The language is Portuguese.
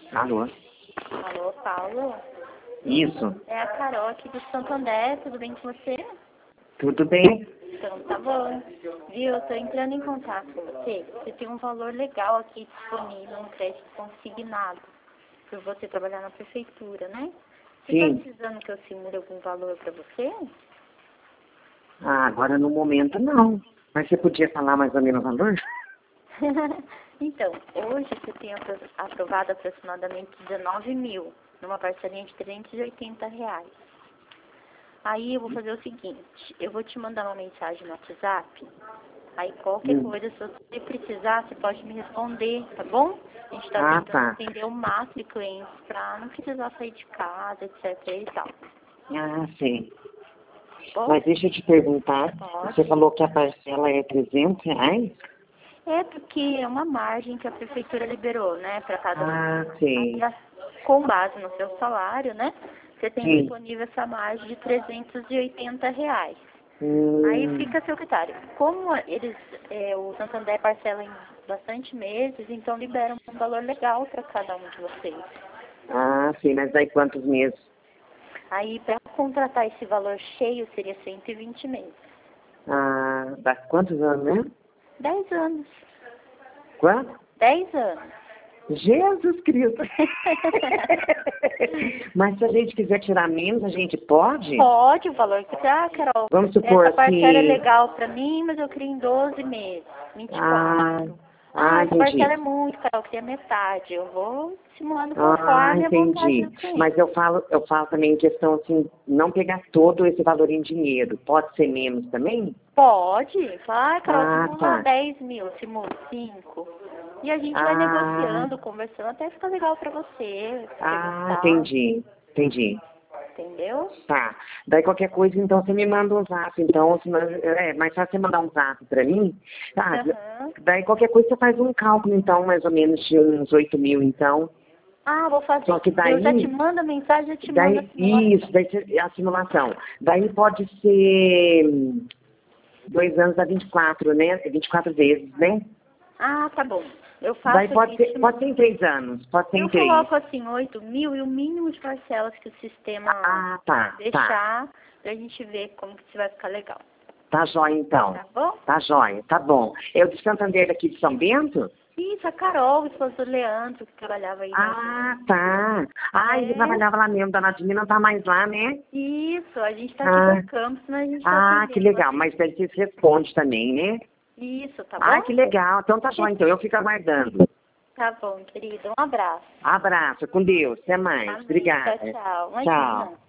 Alô? Alô, Paulo? Isso. É a Carol aqui do Santander, tudo bem com você? Tudo bem? Então, tá bom. Viu, eu tô entrando em contato com você. Você tem um valor legal aqui disponível, um crédito consignado, por você trabalhar na prefeitura, né? Você tá Sim. precisando que eu simule algum valor pra você? Ah, agora no momento não. Mas você podia falar mais ou menos o valor? Então, hoje você tem aprovado aproximadamente 19 mil, numa parcelinha de R$ 380. Aí eu vou fazer o seguinte, eu vou te mandar uma mensagem no WhatsApp, aí qualquer coisa, se você precisar, você pode me responder, tá bom? A gente tá tentando tá. atender o máximo de clientes pra não precisar sair de casa, etc e tal. Ah, sim. Bom, Mas deixa eu te perguntar, pode. você falou que a parcela é R$ 300? É porque é uma margem que a prefeitura liberou, né, para cada um. Ah, sim. Aí, com base no seu salário, né, você tem Sim. disponível essa margem de R$ 380. Aí Hum, fica a seu critério. Como o Santander parcela em bastante meses, então liberam um valor legal para cada um de vocês. ah, sim, mas daí quantos meses? Aí, para contratar esse valor cheio, seria 120 meses. Ah, dá quantos anos mesmo? 10 anos. Quanto? 10 anos. Jesus Cristo! Mas se a gente quiser tirar menos, a gente pode? Pode, o valor que dá, Carol. Vamos supor Essa parcela é assim... legal pra mim, mas eu queria em 12 meses. 24. Essa parcela Entendi. é muito, Carol, eu queria metade. Eu vou simulando Ah, conforme a vontade entendi. do cliente. Mas eu falo também em questão assim, não pegar todo esse valor em dinheiro. Pode ser menos também? Pode. Fala, Carol, simula Tá. 10 mil, simula 5. E a gente vai Ah, negociando, conversando, até ficar legal pra você. Se você gostar. entendi. Entendeu? Tá. Daí qualquer coisa, então, você me manda um zap. Então, senão, mais fácil você mandar um zap pra mim. Tá. Aham. Daí qualquer coisa você faz um cálculo, então, mais ou menos de uns 8 mil, então. Vou fazer. Só que Eu já te daí, mando a mensagem, eu te mando a simulação. isso, daí a simulação. Daí pode ser 2 anos dá 24, né? 24 vezes, né? Tá bom. Eu Daí faço aqui. pode ser em 3 anos, pode ser em Eu 3. coloco assim 8 mil e o mínimo de parcelas que o sistema Tá. deixar pra gente ver como que isso vai ficar legal. Tá jóia, então. Tá bom? Tá jóia, tá bom. Eu de Santander aqui de São Bento? Isso, a Carol, esposa do Leandro, que trabalhava aí. Tá. Ele trabalhava lá mesmo, Dona Admir não tá mais lá, né? Isso, a gente tá aqui por campus, mas a gente tá atendendo. Que legal, mas daí você responde também, né? Isso, tá bom? Que legal. Então tá jóia, então eu fico aguardando. Tá bom, querida. Um abraço. Abraço, com Deus, até mais. Amém. Obrigada. Tchau, tchau. Tchau. Imagina.